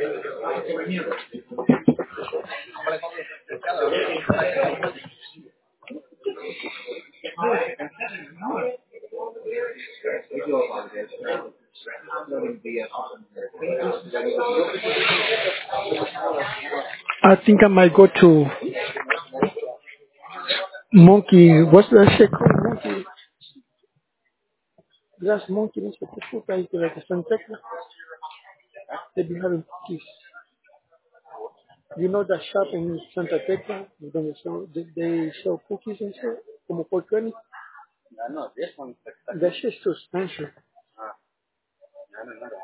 I think I might go to Monkey. What's that shit called? Monkey. That's Monkey. That's what the fuck I do. Like a Santecla. They be having cookies. You know that shop in Santa Tecla? They sell cookies and shit? Como por 20? That shit's too expensive.